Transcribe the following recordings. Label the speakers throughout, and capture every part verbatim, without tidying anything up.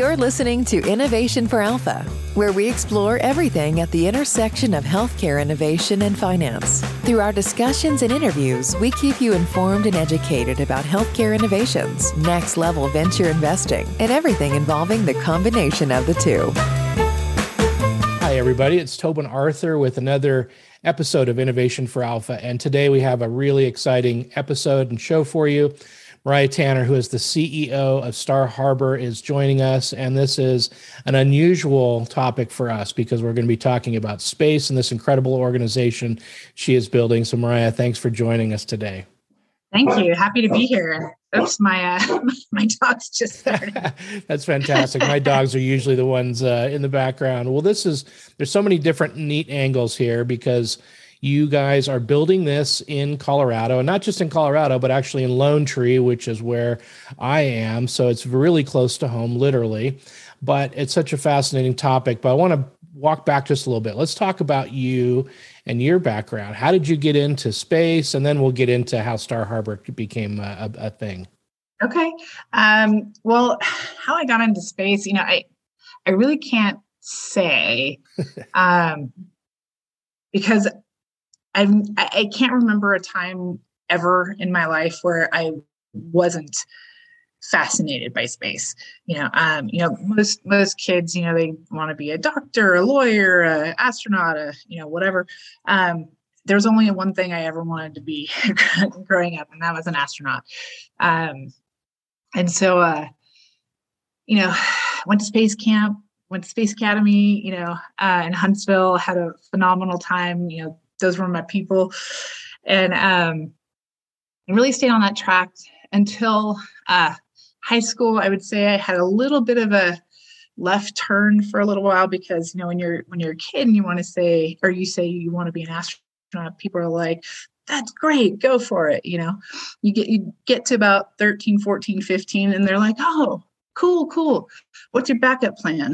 Speaker 1: You're listening to Innovation for Alpha, where we explore everything at the intersection of healthcare innovation and finance. Through our discussions and interviews, we keep you informed and educated about healthcare innovations, next-level venture investing, and everything involving the combination of the two.
Speaker 2: Hi, everybody. It's Tobin Arthur with another episode of Innovation for Alpha, and today we have a really exciting episode and show for you. Mariah Tanner, who is the C E O of Star Harbor, is joining us, and this is an unusual topic for us because we're going to be talking about space and this incredible organization she is building. So, Mariah, thanks for joining us today.
Speaker 3: Thank you. Happy to be here. Oops, my uh, my dogs just started.
Speaker 2: That's fantastic. My dogs are usually the ones uh, in the background. Well, this is there's so many different neat angles here because you guys are building this in Colorado, and not just in Colorado, but actually in Lone Tree, which is where I am. So it's really close to home, literally. But it's such a fascinating topic. But I want to walk back just a little bit. Let's talk about you and your background. How did you get into space? And then we'll get into how Star Harbor became a, a, a thing.
Speaker 3: Okay. Um, well, how I got into space, you know, I I really can't say um, because I'm, I can't remember a time ever in my life where I wasn't fascinated by space. You know, um, you know, most most kids, you know, they want to be a doctor, a lawyer, an astronaut, a, you know, whatever. Um, there was only one thing I ever wanted to be growing up, and that was an astronaut. Um, and so, uh, you know, went to space camp, went to Space Academy, you know, uh, in Huntsville, had a phenomenal time. You know, those were my people. And um, I really stayed on that track until uh, high school. I would say I had a little bit of a left turn for a little while because, you know, when you're when you're a kid and you want to say, or you say you want to be an astronaut, people are like, that's great, go for it. You know, you get you get to about thirteen, fourteen, fifteen, and they're like, oh, cool, cool. What's your backup plan?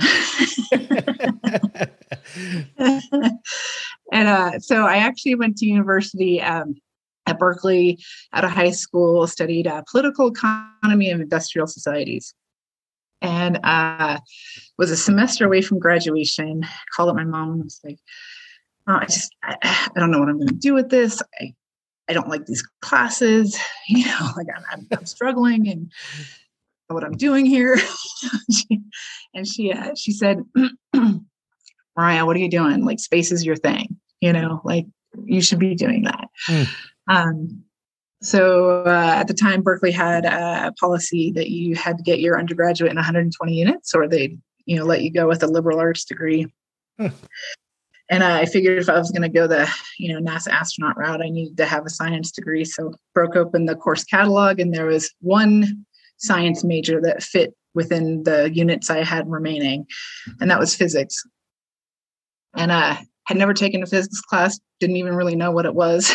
Speaker 3: And uh, so I actually went to university um, at Berkeley, out of high school, studied uh, political economy of industrial societies, and uh, was a semester away from graduation. Called up my mom and was like, oh, I just, I, I don't know what I'm going to do with this. I, I don't like these classes. You know, like I'm, I'm, I'm struggling and what I'm doing here. she, and she, uh, she said, Mariah, what are you doing? Like, space is your thing, you know, like you should be doing that. Mm. Um, so uh, at the time, Berkeley had a policy that you had to get your undergraduate in one hundred twenty units, or they, you know, let you go with a liberal arts degree. Mm. And uh, I figured if I was going to go the, you know, NASA astronaut route, I needed to have a science degree. So broke open the course catalog, and there was one science major that fit within the units I had remaining, and that was physics. And I uh, had never taken a physics class, didn't even really know what it was,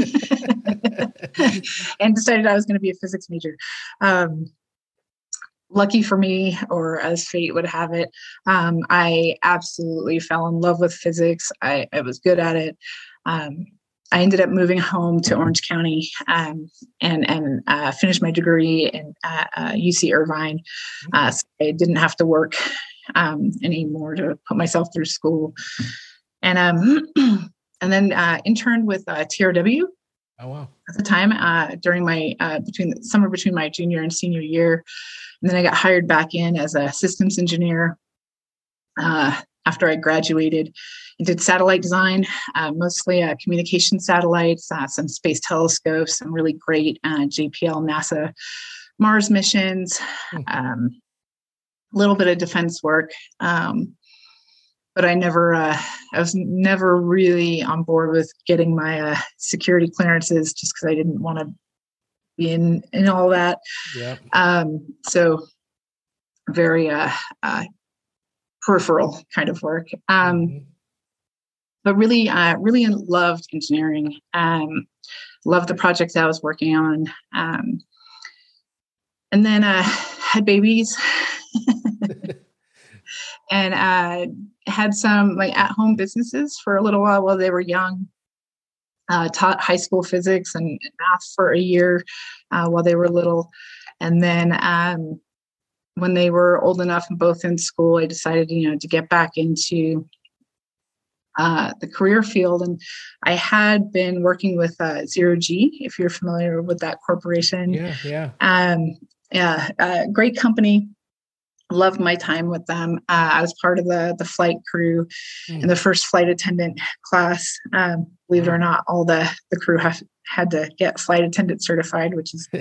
Speaker 3: and decided I was going to be a physics major. Um, lucky for me, or as fate would have it, um, I absolutely fell in love with physics. I, I was good at it. Um, I ended up moving home to Orange County um, and and uh, finished my degree in uh, uh, U C Irvine. Uh, so I didn't have to work um, anymore to put myself through school, and um, and then uh, interned with uh, T R W.
Speaker 2: Oh wow!
Speaker 3: At the time, uh, during my uh, between the summer between my junior and senior year, and then I got hired back in as a systems engineer uh, after I graduated. I did satellite design, uh, mostly uh, communication satellites, uh, some space telescopes, some really great uh, J P L NASA Mars missions, um, a little bit of defense work. Um, but I never, uh, I was never really on board with getting my uh, security clearances just because I didn't want to be in, in all that.
Speaker 2: Yeah.
Speaker 3: Um, so very uh, uh, peripheral kind of work. Um, mm-hmm. But really, uh, really loved engineering. Um, loved the projects I was working on. Um, and then uh, had babies. And uh, had some like at-home businesses for a little while while they were young. Uh, taught high school physics and math for a year uh, while they were little. And then um, when they were old enough and both in school, I decided, you know, to get back into uh, the career field. And I had been working with uh, Zero G, if you're familiar with that corporation.
Speaker 2: Yeah, yeah.
Speaker 3: Um, yeah, uh, great company. Loved my time with them. Uh, I was part of the the flight crew mm. in the first flight attendant class. Um, believe it or not, all the, the crew have, had to get flight attendant certified, which is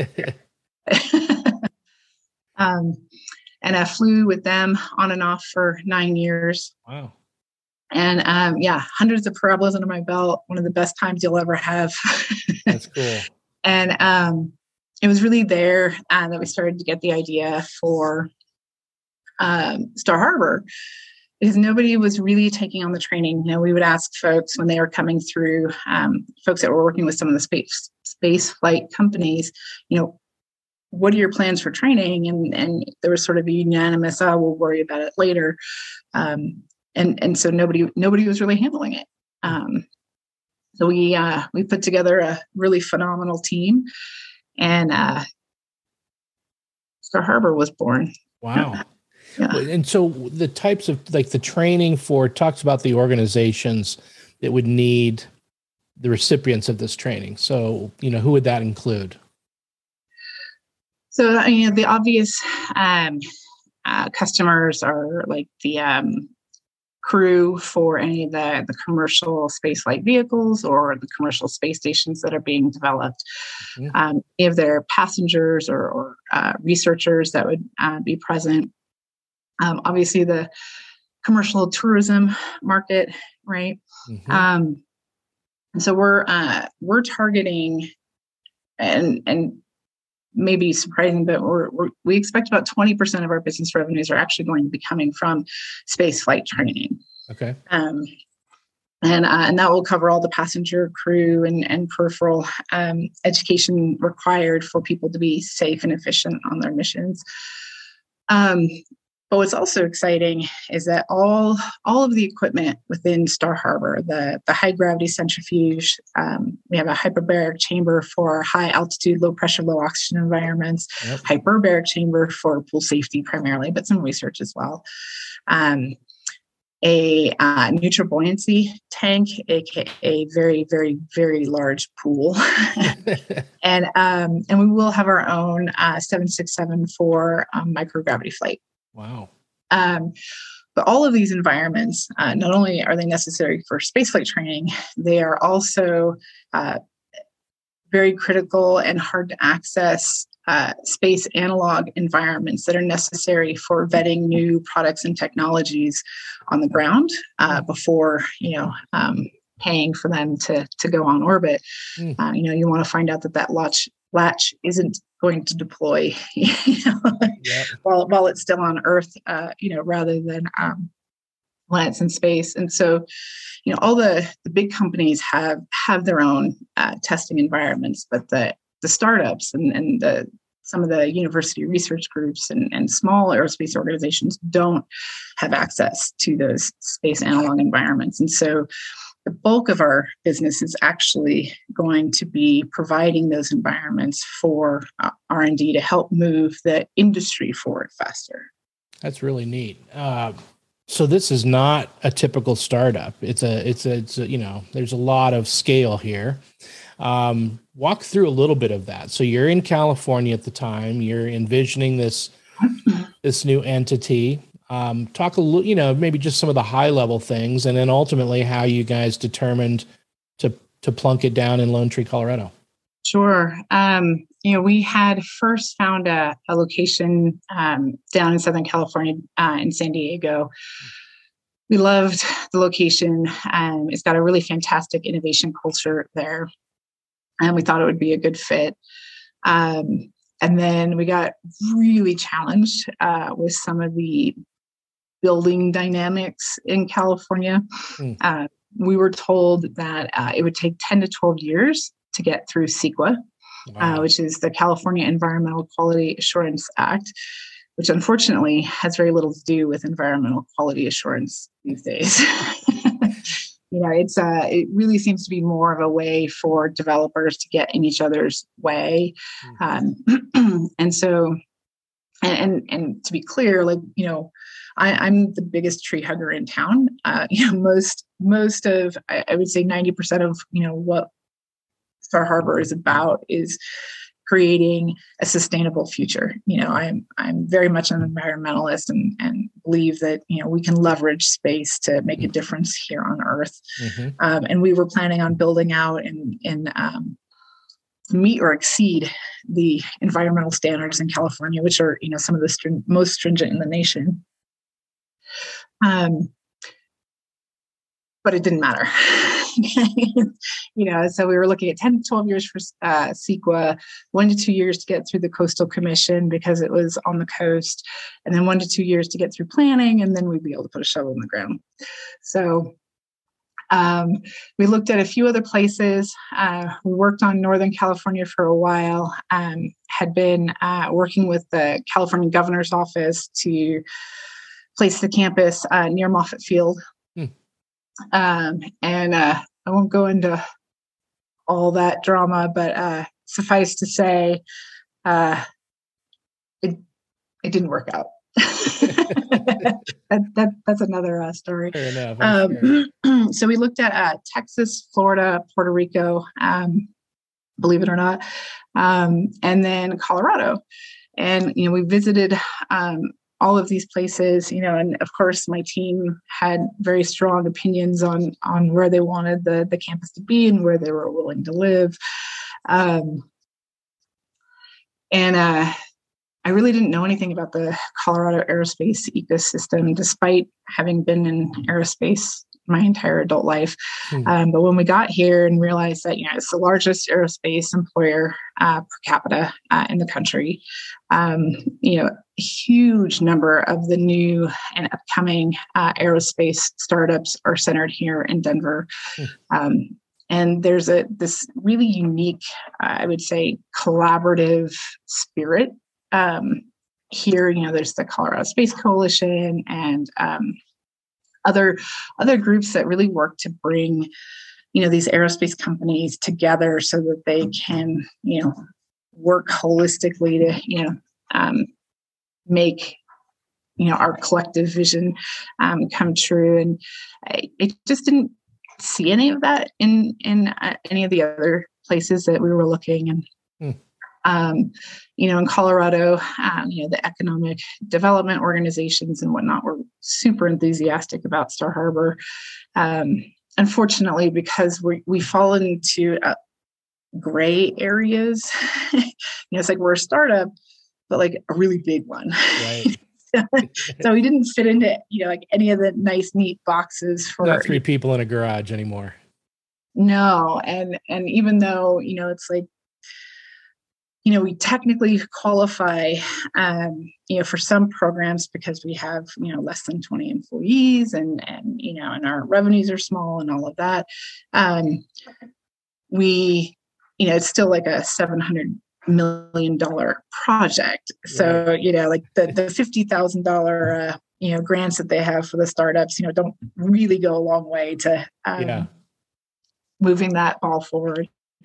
Speaker 3: um, and I flew with them on and off for nine years.
Speaker 2: Wow.
Speaker 3: And um, yeah, hundreds of parabolas under my belt. One of the best times you'll ever have.
Speaker 2: That's cool.
Speaker 3: And um, it was really there uh, that we started to get the idea for um, Star Harbor, because nobody was really taking on the training. You know, we would ask folks when they were coming through, um, folks that were working with some of the space space flight companies, you know, what are your plans for training? And and there was sort of a unanimous, oh, we'll worry about it later. Um, and and so nobody nobody was really handling it. Um, so we uh, we put together a really phenomenal team, and uh, Star Harbor was born.
Speaker 2: Wow.
Speaker 3: Yeah.
Speaker 2: And so the types of, like, the training for, talks about the organizations that would need the recipients of this training. So, you know, who would that include?
Speaker 3: So, you know, the obvious um, uh, customers are like the um, crew for any of the, the commercial space flight vehicles or the commercial space stations that are being developed. Mm-hmm. Um, any of their passengers or, or uh, researchers that would uh, be present. Um, obviously, the commercial tourism market, right? Mm-hmm. Um, and so we're uh, we're targeting, and and maybe surprising, but we're, we're we expect about twenty percent of our business revenues are actually going to be coming from space flight training.
Speaker 2: Okay.
Speaker 3: Um, and uh, and that will cover all the passenger, crew, and and peripheral um, education required for people to be safe and efficient on their missions. Um, But what's also exciting is that all all of the equipment within Star Harbor, the, the high gravity centrifuge, um, we have a hyperbaric chamber for high altitude, low pressure, low oxygen environments, yep. Hyperbaric chamber for pool safety primarily, but some research as well. Um, a uh, neutral buoyancy tank, aka very, very, very large pool, and um, and we will have our own uh, seven sixty-seven for um, microgravity flight.
Speaker 2: Wow.
Speaker 3: Um, but all of these environments, uh, not only are they necessary for spaceflight training, they are also uh, very critical and hard to access uh, space analog environments that are necessary for vetting new products and technologies on the ground uh, before, you know, um, paying for them to to go on orbit. Mm. Uh, you know, you want to find out that that latch latch isn't going to deploy, you know, yep. while while it's still on Earth, uh, you know, rather than um, when it's in space. And so, you know, all the, the big companies have have their own uh, testing environments, but the the startups and and the some of the university research groups and, and small aerospace organizations don't have access to those space analog environments. And so the bulk of our business is actually going to be providing those environments for uh, R and D to help move the industry forward faster.
Speaker 2: That's really neat. Uh, so this is not a typical startup. It's a, it's a, it's a, you know, there's a lot of scale here. Um, walk through a little bit of that. So you're in California at the time. You're envisioning this this new entity. Um, talk a little, you know, maybe just some of the high level things, and then ultimately how you guys determined to to plunk it down in Lone Tree, Colorado.
Speaker 3: Sure. Um, you know, we had first found a, a location um, down in Southern California, uh, in San Diego. We loved the location. Um, it's got a really fantastic innovation culture there, and we thought it would be a good fit. Um, and then we got really challenged uh, with some of the building dynamics in California. Mm. Uh, we were told that uh, it would take ten to twelve years to get through CEQA, wow. uh, which is the California Environmental Quality Assurance Act, which unfortunately has very little to do with environmental quality assurance these days. You know, it's uh, it really seems to be more of a way for developers to get in each other's way. Mm. Um, and so and, and, and to be clear, like, you know, I, I'm the biggest tree hugger in town. Uh, you know, most, most of, I, I would say ninety percent of, you know, what Star Harbor is about is creating a sustainable future. You know, I'm, I'm very much an environmentalist and, and believe that, you know, we can leverage space to make a difference here on Earth. Mm-hmm. Um, and we were planning on building out and, and, um, meet or exceed the environmental standards in California, which are, you know, some of the string- most stringent in the nation. Um, but it didn't matter. You know, so we were looking at ten to twelve years for uh, CEQA, one to two years to get through the Coastal Commission because it was on the coast, and then one to two years to get through planning, and then we'd be able to put a shovel in the ground. So um, we looked at a few other places. Uh, we worked on Northern California for a while, um, had been uh, working with the California governor's office to place the campus uh, near Moffett Field. Hmm. Um, and uh, I won't go into all that drama, but uh, suffice to say, uh, it it didn't work out. that, that that's another uh, story.
Speaker 2: Fair enough.
Speaker 3: Um, sure. So we looked at uh, Texas, Florida, Puerto Rico, um, believe it or not, um, and then Colorado. And you know, we visited um, all of these places, you know, and of course my team had very strong opinions on, on where they wanted the, the campus to be and where they were willing to live. Um, and uh, I really didn't know anything about the Colorado aerospace ecosystem, despite having been in aerospace my entire adult life. Hmm. Um, but when we got here and realized that, you know, it's the largest aerospace employer uh, per capita uh, in the country, um, you know, a huge number of the new and upcoming uh, aerospace startups are centered here in Denver. Hmm. Um, and there's a this really unique, uh, I would say, collaborative spirit um, here. You know, there's the Colorado Space Coalition and um, other other groups that really work to bring, you know, these aerospace companies together so that they can, you know, work holistically to, you know, um, make, you know, our collective vision um, come true. And I, I just didn't see any of that in in uh, any of the other places that we were looking. And mm. Um, you know, in Colorado, um, you know, the economic development organizations and whatnot were super enthusiastic about Star Harbor. Um, unfortunately, because we we fall into uh, gray areas, you know, it's like we're a startup, but like a really big one. Right. So we didn't fit into, you know, like any of the nice, neat boxes for
Speaker 2: not three people in a garage anymore.
Speaker 3: No, and and even though, you know, it's like, you know, we technically qualify, um, you know, for some programs because we have, you know, less than twenty employees and, and, you know, and our revenues are small and all of that. Um, we, you know, it's still like a seven hundred million dollars project. So, right. you know, like the, the fifty thousand dollars, uh, you know, grants that they have for the startups, you know, don't really go a long way to um, yeah. moving that ball forward.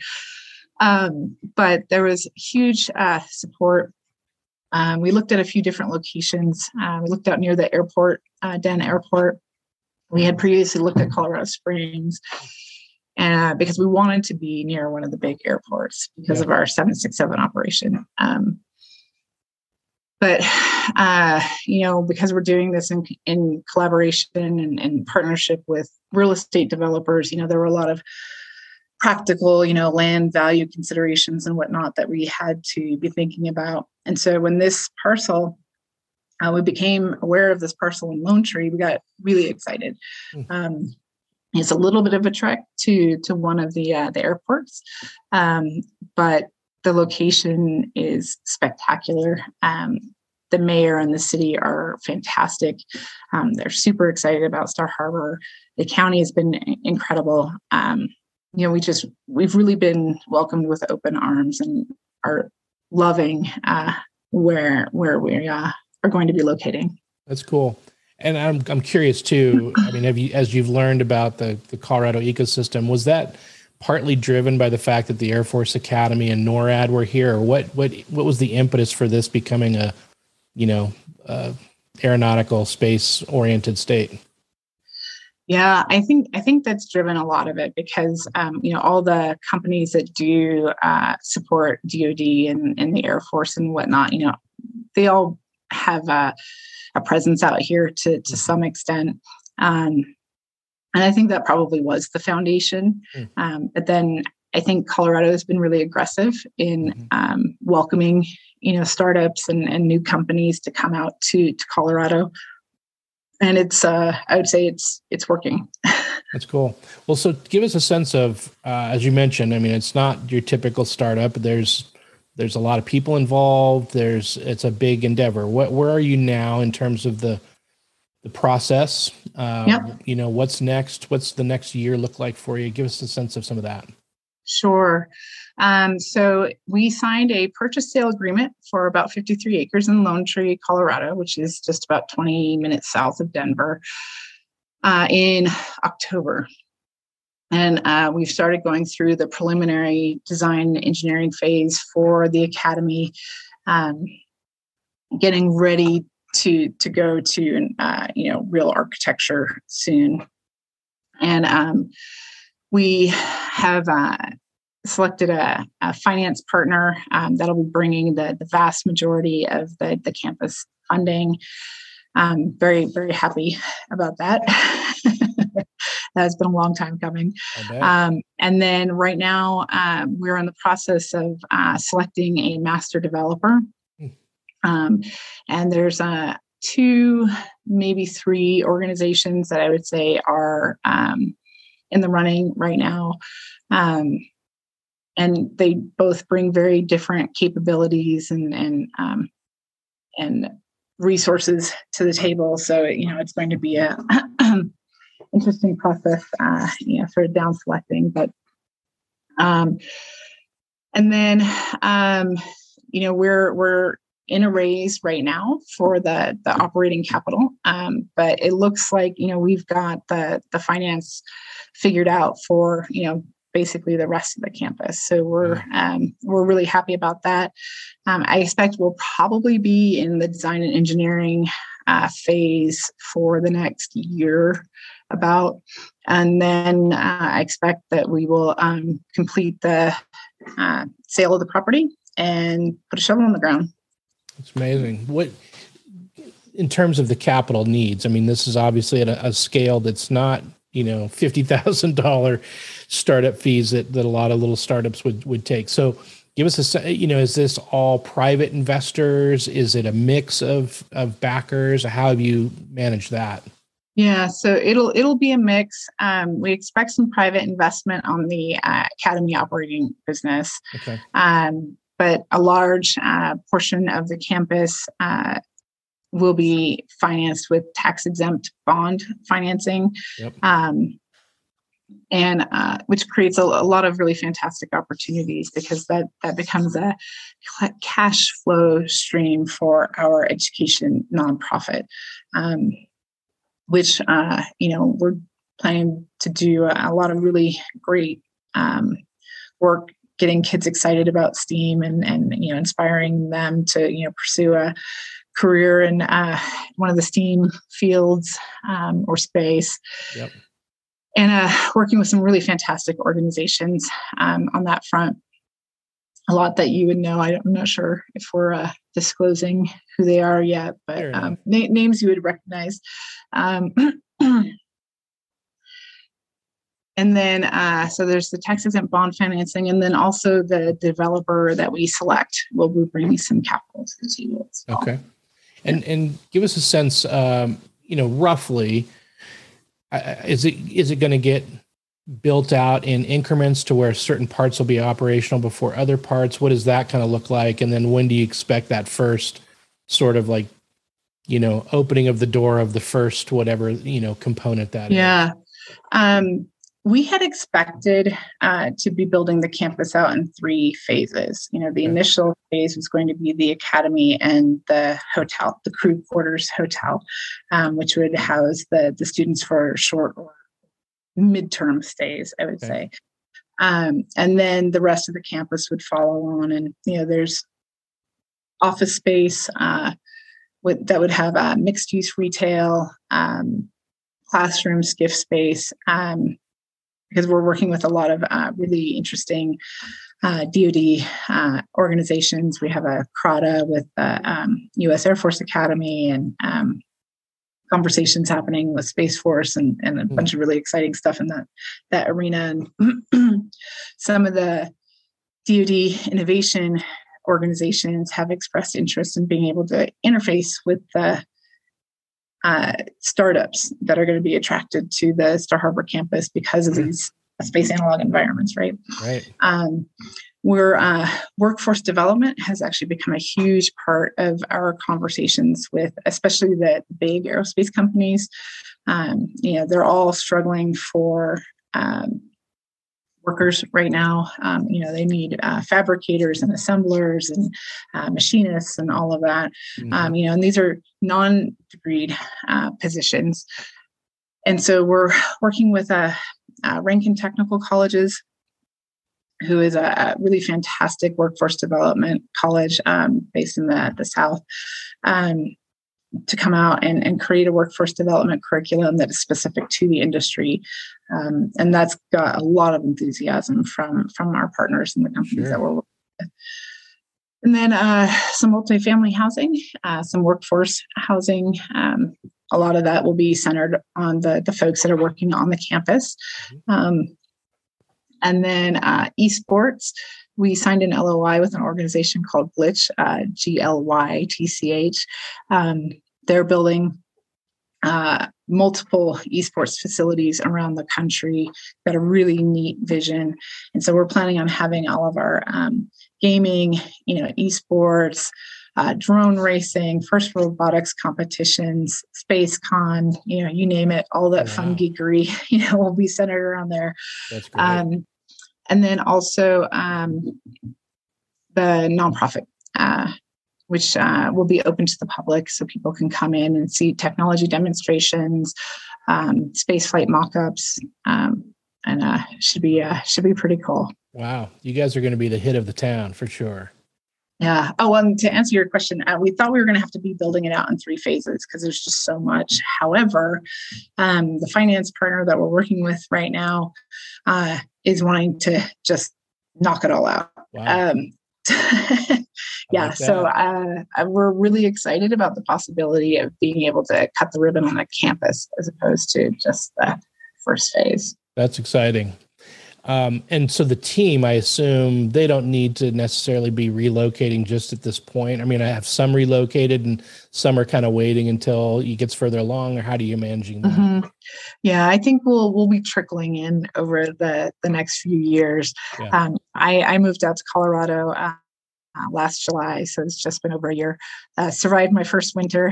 Speaker 3: Um, but there was huge uh, support. Um, we looked at a few different locations. Uh, we looked out near the airport, uh, Den Airport. We had previously looked at Colorado Springs uh, because we wanted to be near one of the big airports because yeah. of our seven sixty-seven operation. Um, but, uh, you know, because we're doing this in, in collaboration and, and partnership with real estate developers, you know, there were a lot of practical, you know, land value considerations and whatnot that we had to be thinking about. And so when this parcel, uh, we became aware of this parcel in Lone Tree, we got really excited. Mm. Um, it's a little bit of a trek to to one of the uh, the airports, um, but the location is spectacular. Um, the mayor and the city are fantastic. Um, they're super excited about Star Harbor. The county has been incredible. Um, You know, we just, we've really been welcomed with open arms and are loving uh, where where we uh, are going to be locating.
Speaker 2: That's cool. And I'm I'm curious too, I mean, have you, as you've learned about the, the Colorado ecosystem, was that partly driven by the fact that the Air Force Academy and NORAD were here? Or what what what was the impetus for this becoming a, you know, uh, aeronautical space oriented state?
Speaker 3: Yeah, I think I think that's driven a lot of it because um, you know all the companies that do uh, support D O D and, and the Air Force and whatnot, you know, they all have a, a presence out here to to some extent, um, and I think that probably was the foundation. Mm. Um, but then I think Colorado has been really aggressive in mm-hmm. um, welcoming you know startups and, and new companies to come out to to Colorado. And it's, uh, I would say it's, it's working.
Speaker 2: That's cool. Well, so give us a sense of, uh, as you mentioned, I mean, it's not your typical startup. There's, there's a lot of people involved. There's, it's a big endeavor. What, where are you now in terms of the, the process? Um, yep. You know, what's next? What's the next year look like for you? Give us a sense of some of that.
Speaker 3: Sure. Um, so we signed a purchase sale agreement for about fifty-three acres in Lone Tree, Colorado, which is just about twenty minutes south of Denver, uh, in October. And uh, we've started going through the preliminary design engineering phase for the academy, um, getting ready to to go to uh, you know real architecture soon. And um, we have uh, selected a, a finance partner um, that'll be bringing the, the vast majority of the, the campus funding. Um, very, very happy about that. That's been a long time coming. Um, and then right now, uh, we're in the process of uh, selecting a master developer. Um, and there's uh, two, maybe three organizations that I would say are um, in the running right now. Um, and they both bring very different capabilities and and um, and resources to the table. So you know it's going to be a interesting process, uh, you know, sort of down selecting. But um, and then um, you know we're we're in a raise right now for the the operating capital, um, but it looks like you know we've got the the finance figured out for you know basically the rest of the campus. So we're um, we're really happy about that. Um, I expect we'll probably be in the design and engineering uh, phase for the next year about, and then uh, I expect that we will um, complete the uh, sale of the property and put a shovel on the ground.
Speaker 2: It's amazing. What, in terms of the capital needs, I mean, this is obviously at a, a scale that's not, you know, fifty thousand dollars startup fees that, that a lot of little startups would, would take. So give us a, you know, is this all private investors? Is it a mix of, of backers? How have you managed that?
Speaker 3: Yeah, so it'll, it'll be a mix. Um, we expect some private investment on the uh, academy operating business.
Speaker 2: Okay. Um,
Speaker 3: but a large uh, portion of the campus uh, will be financed with tax-exempt bond financing,
Speaker 2: yep.
Speaker 3: um, and uh, which creates a, a lot of really fantastic opportunities because that that becomes a cash flow stream for our education nonprofit, um, which uh, you know we're planning to do a, a lot of really great um, work, getting kids excited about STEAM and and you know inspiring them to you know pursue a career in uh, one of the STEAM fields um, or space.
Speaker 2: Yep.
Speaker 3: And uh, working with some really fantastic organizations um, on that front. A lot that you would know. I don't, I'm not sure if we're uh, disclosing who they are yet, but um, na- names you would recognize. Um, and then, uh, so there's the tax-exempt bond financing, and then also the developer that we select will be bringing some capital to the table as well.
Speaker 2: Okay. And and give us a sense, um, you know, roughly, uh, is it is it going to get built out in increments to where certain parts will be operational before other parts? What does that kind of look like? And then when do you expect that first sort of like, you know, opening of the door of the first whatever, you know, component that
Speaker 3: yeah.
Speaker 2: is?
Speaker 3: Yeah. Um, we had expected uh, to be building the campus out in three phases. You know, the okay. initial phase was going to be the academy and the hotel, the crew quarters hotel, um, which would house the, the students for short or midterm stays, I would okay. say. Um, and then the rest of the campus would follow on. And, you know, there's office space uh, with, that would have uh, mixed use retail, um, classrooms, gift space, um, because we're working with a lot of uh, really interesting uh, D O D uh, organizations. We have a CRADA with the um, U S Air Force Academy, and um, conversations happening with Space Force, and, and a mm-hmm. bunch of really exciting stuff in that, that arena. And some of the D O D innovation organizations have expressed interest in being able to interface with the uh, startups that are going to be attracted to the Star Harbor campus because of these space analog environments, right?
Speaker 2: Right.
Speaker 3: Um, we're uh, workforce development has actually become a huge part of our conversations with, especially the big aerospace companies. Um, you know, they're all struggling for um, workers right now. Um, you know, they need uh, fabricators and assemblers and uh, machinists and all of that. Mm-hmm. Um, you know, and these are non-degreed uh, positions. And so we're working with uh, uh, Rankin Technical Colleges, who is a really fantastic workforce development college um, based in the, the South, um, to come out and, and create a workforce development curriculum that is specific to the industry. Um, and that's got a lot of enthusiasm from, from our partners and the companies sure. that we're working with. And then uh, some multifamily housing, uh, some workforce housing. Um, a lot of that will be centered on the, the folks that are working on the campus. Um, and then uh, esports. We signed an L O I with an organization called Glitch, uh, G L Y T C H. Um, they're building uh, multiple esports facilities around the country. Got a really neat vision. And so we're planning on having all of our um, gaming, you know, esports, uh, drone racing, first robotics competitions, Space Con, you know, you name it, all that wow. fun geekery, you know, will be centered around there.
Speaker 2: That's great.
Speaker 3: Um, and then also um, the nonprofit, uh, which uh, will be open to the public, so people can come in and see technology demonstrations, um, space flight mock-ups, um, and uh, should be uh, should be pretty cool.
Speaker 2: Wow, you guys are going to be the hit of the town for sure.
Speaker 3: Yeah. Oh, and to answer your question, uh, we thought we were going to have to be building it out in three phases because there's just so much. However, um, the finance partner that we're working with right now uh, is wanting to just knock it all out.
Speaker 2: Wow.
Speaker 3: Um, yeah. Like so uh, we're really excited about the possibility of being able to cut the ribbon on a campus as opposed to just the first phase.
Speaker 2: That's exciting. Um, and so the team, I assume they don't need to necessarily be relocating just at this point. I mean, I have some relocated and some are kind of waiting until it gets further along, or how do you managing that?
Speaker 3: Mm-hmm. Yeah, I think we'll we'll be trickling in over the, the next few years. Yeah. Um, I, I moved out to Colorado uh, uh, last July, so it's just been over a year. Uh, survived my first winter.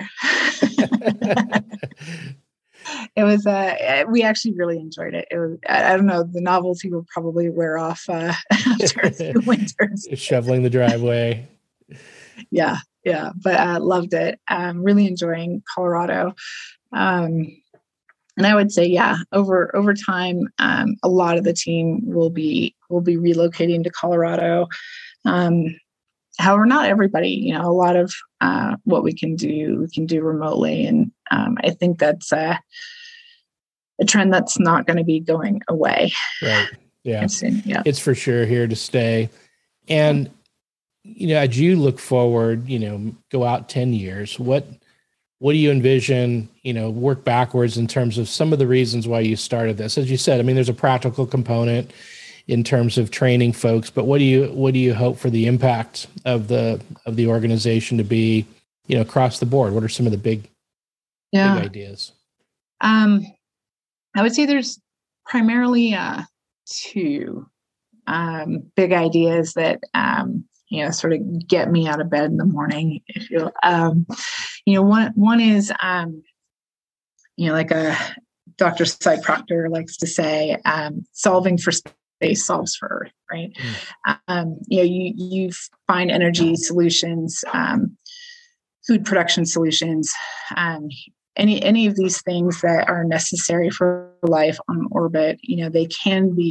Speaker 3: It was, uh, we actually really enjoyed it. It was, I, I don't know, the novelty will probably wear off uh, after a few winters.
Speaker 2: Shoveling the driveway.
Speaker 3: Yeah, yeah, but I uh, loved it. Um, really enjoying Colorado. Um, and I would say, yeah, over over time, um, a lot of the team will be will be relocating to Colorado. Um, However, not everybody, you know, a lot of uh, what we can do, we can do remotely. And um, I think that's uh, a trend that's not going to be going away.
Speaker 2: Right. Yeah.
Speaker 3: Soon. Yeah.
Speaker 2: It's for sure here to stay. And, you know, as you look forward, you know, go out ten years, what, what do you envision, you know, work backwards in terms of some of the reasons why you started this? As you said, I mean, there's a practical component in terms of training folks, but what do you what do you hope for the impact of the of the organization to be, you know, across the board? What are some of the big,
Speaker 3: yeah.
Speaker 2: big ideas?
Speaker 3: Um, I would say there's primarily uh, two um, big ideas that um, you know sort of get me out of bed in the morning. If you um, you know, one one is um, you know, like a Doctor Cy Proctor likes to say, um, solving for space solves for Earth, right? Mm. Um, you know, you you find energy solutions, um, food production solutions, um, any any of these things that are necessary for life on orbit. You know, they can be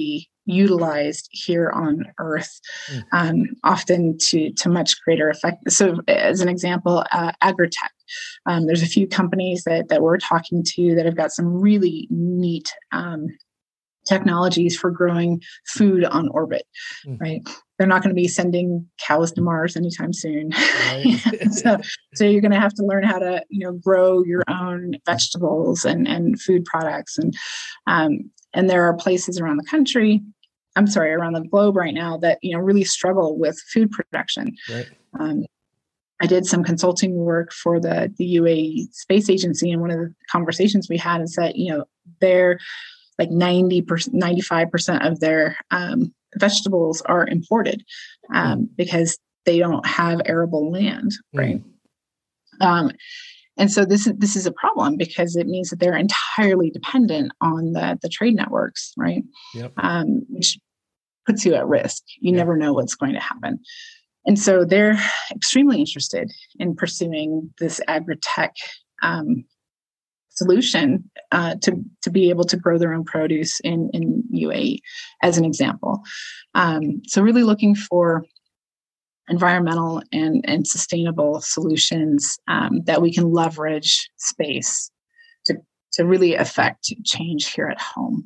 Speaker 3: utilized here on Earth, um, often to to much greater effect. So, as an example, uh, agritech. Um, there's a few companies that that we're talking to that have got some really neat um, technologies for growing food on orbit. Mm. Right? They're not going to be sending cows to Mars anytime soon. Right. so, so you're going to have to learn how to, you know, grow your own vegetables and and food products and um, And there are places around the country, I'm sorry, around the globe right now that, you know, really struggle with food production. Right. Um, I did some consulting work for the, the U A E Space Agency, and one of the conversations we had is that, you know, they're like ninety percent, ninety-five percent of their um, vegetables are imported um, mm. because they don't have arable land, right? Mm. Um, And so this is this is a problem because it means that they're entirely dependent on the, the trade networks, right? Yep. Um, which puts you at risk. You yep. never know what's going to happen. And so they're extremely interested in pursuing this agri-tech um, solution uh, to, to be able to grow their own produce in, in U A E, as an example. Um, so really looking for environmental and, and sustainable solutions um, that we can leverage space to, to really affect change here at home.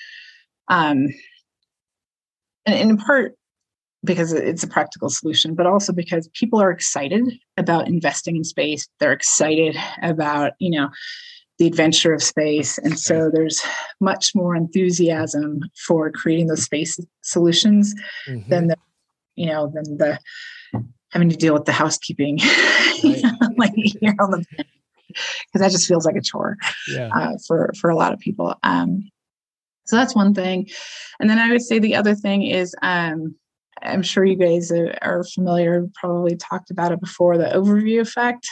Speaker 3: Um, and, and in part because it's a practical solution, but also because people are excited about investing in space. They're excited about, you know, the adventure of space. And so there's much more enthusiasm for creating those space solutions mm-hmm. than the you know, than the having to deal with the housekeeping, right. like here on the because that just feels like a chore yeah. uh, for for a lot of people. Um, so that's one thing, and then I would say the other thing is um, I'm sure you guys are, are familiar, probably talked about it before, the overview effect.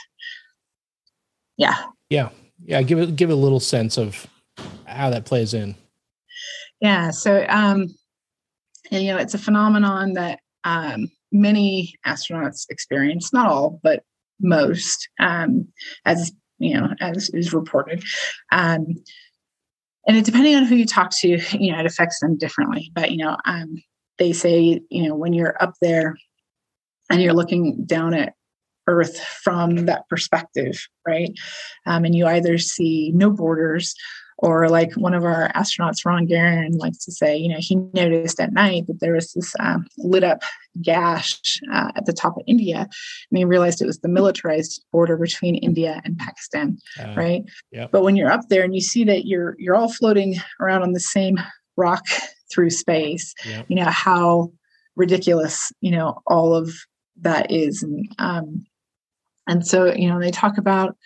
Speaker 3: Yeah,
Speaker 2: yeah, yeah. Give it give it a little sense of how that plays in.
Speaker 3: Yeah. So, um, and, you know, it's a phenomenon that Um, many astronauts experience, not all, but most, um, as you know, as is reported. Um, and it, depending on who you talk to, you know, it affects them differently. But you know, um, they say, you know, when you're up there and you're looking down at Earth from that perspective, right? Um, and you either see no borders, or like one of our astronauts, Ron Garan, likes to say, you know, he noticed at night that there was this um, lit up gash uh, at the top of India. And he realized it was the militarized border between India and Pakistan, uh, right? Yep. But when you're up there and you see that you're you're all floating around on the same rock through space, yep. you know, how ridiculous, you know, all of that is. And, um, and so, you know, they talk about,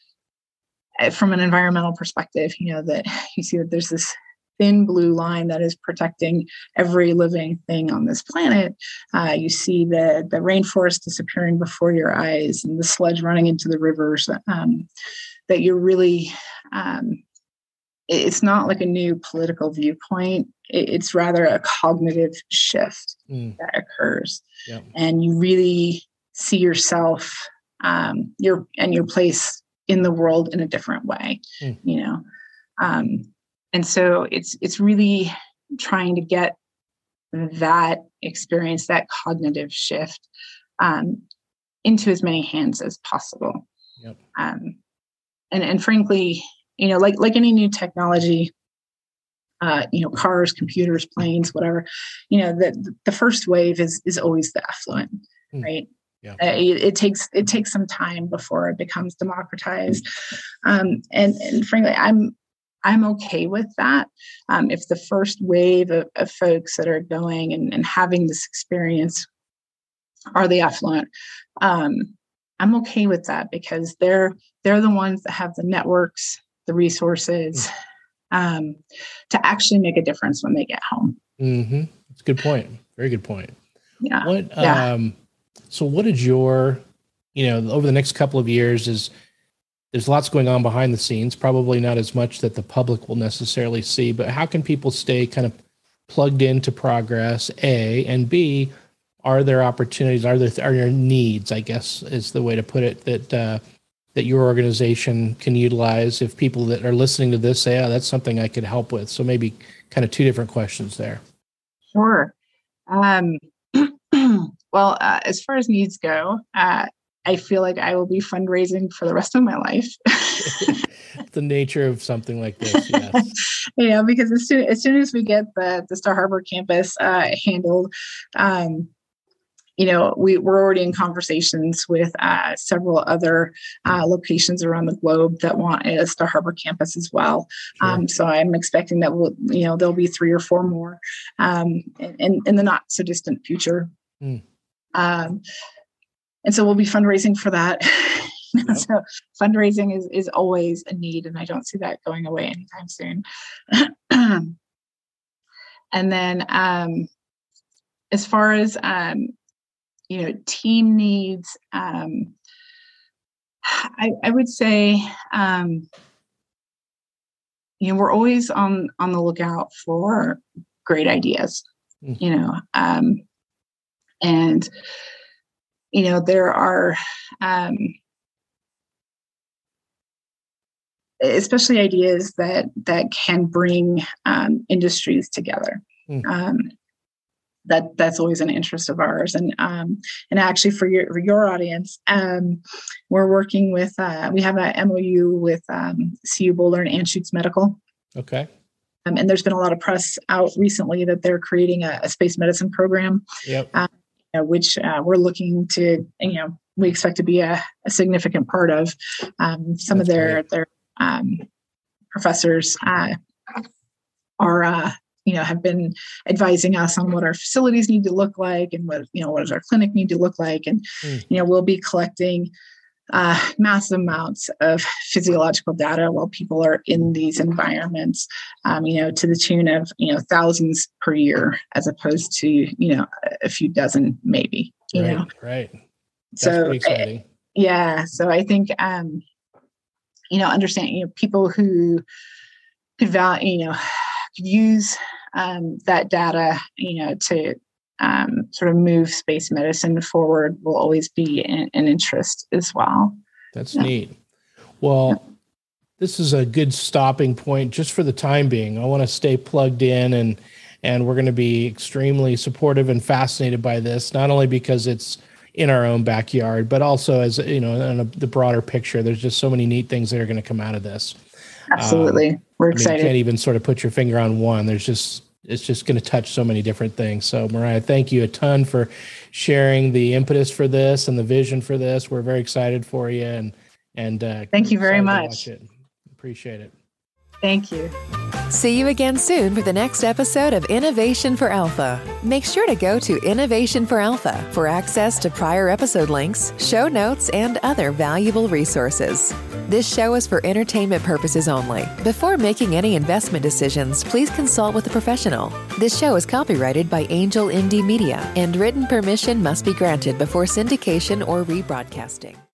Speaker 3: from an environmental perspective, you know, that you see that there's this thin blue line that is protecting every living thing on this planet. Uh, you see the, the rainforest disappearing before your eyes and the sludge running into the rivers, um, that you're really, um, it's not like a new political viewpoint. It's rather a cognitive shift mm. that occurs. Yep. And you really see yourself, um, your and your place in the world in a different way, mm. you know? Um, and so it's, it's really trying to get that experience, that cognitive shift, um, into as many hands as possible. Yep. Um, and, and frankly, you know, like, like any new technology, uh, you know, cars, computers, planes, whatever, you know, the, the first wave is, is always the affluent, mm. right? Yeah. Uh, it, it takes it takes some time before it becomes democratized, um, and and frankly, I'm I'm okay with that. Um, if the first wave of, of folks that are going and, and having this experience are the affluent, um, I'm okay with that because they're they're the ones that have the networks, the resources, um, to actually make a difference when they get home.
Speaker 2: Mm-hmm. That's a good point. Very good point.
Speaker 3: Yeah.
Speaker 2: What?
Speaker 3: Yeah.
Speaker 2: Um, So what did your, you know, over the next couple of years is there's lots going on behind the scenes, probably not as much that the public will necessarily see, but how can people stay kind of plugged into progress, A, and B, are there opportunities, are there, are there needs, I guess is the way to put it, that, uh, that your organization can utilize if people that are listening to this say, oh, that's something I could help with. So maybe kind of two different questions there.
Speaker 3: Sure. Um, well, uh, as far as needs go, uh, I feel like I will be fundraising for the rest of my life.
Speaker 2: The nature of something like this, yes.
Speaker 3: Yeah, because as soon as, soon as we get the, the Star Harbor campus uh, handled, um, you know, we, we're already in conversations with uh, several other uh, locations around the globe that want a Star Harbor campus as well. Sure. Um, so I'm expecting that we'll, you know, there'll be three or four more um, in, in the not so distant future. Mm. Um, and so we'll be fundraising for that. Yep. So fundraising is, is always a need, and I don't see that going away anytime soon. And then um, as far as, um, you know, team needs, um, I, I would say, um, you know, we're always on, on the lookout for great ideas, mm. you know, um, and, you know, there are, um, especially ideas that that can bring um, industries together. Mm. Um, that that's always an interest of ours, and um, and actually for your for your audience, um, we're working with uh, we have a M O U with um, C U Boulder and Anschutz Medical.
Speaker 2: Okay.
Speaker 3: Um, and there's been a lot of press out recently that they're creating a, a space medicine program. Yep. Um, you know, which uh, we're looking to, you know, we expect to be a, a significant part of. Um, some that's of their great. their Um, professors uh, are, uh, you know, have been advising us on what our facilities need to look like and what, you know, what does our clinic need to look like. And, mm. you know, we'll be collecting uh, massive amounts of physiological data while people are in these environments, um, you know, to the tune of, you know, thousands per year, as opposed to, you know, a few dozen, maybe, you
Speaker 2: right,
Speaker 3: know.
Speaker 2: Right. That's
Speaker 3: so,
Speaker 2: pretty exciting.
Speaker 3: Uh, yeah. So I think, um, you know, understand, you know, people who could value, you know, could use um, that data, you know, to um, sort of move space medicine forward will always be an, an interest as well.
Speaker 2: That's yeah. neat. Well, yeah. This is a good stopping point just for the time being. I want to stay plugged in, and and we're going to be extremely supportive and fascinated by this, not only because it's in our own backyard, but also as, you know, in a, the broader picture. There's just so many neat things that are going to come out of this.
Speaker 3: Absolutely. Um, We're excited. I mean,
Speaker 2: you can't even sort of put your finger on one. There's just, it's just going to touch so many different things. So Mariah, thank you a ton for sharing the impetus for this and the vision for this. We're very excited for you. And, and, uh,
Speaker 3: thank you very much.
Speaker 2: Appreciate it.
Speaker 3: Thank you.
Speaker 1: See you again soon for the next episode of Innovation for Alpha. Make sure to go to Innovation for Alpha for access to prior episode links, show notes, and other valuable resources. This show is for entertainment purposes only. Before making any investment decisions, please consult with a professional. This show is copyrighted by Angel Indie Media, and written permission must be granted before syndication or rebroadcasting.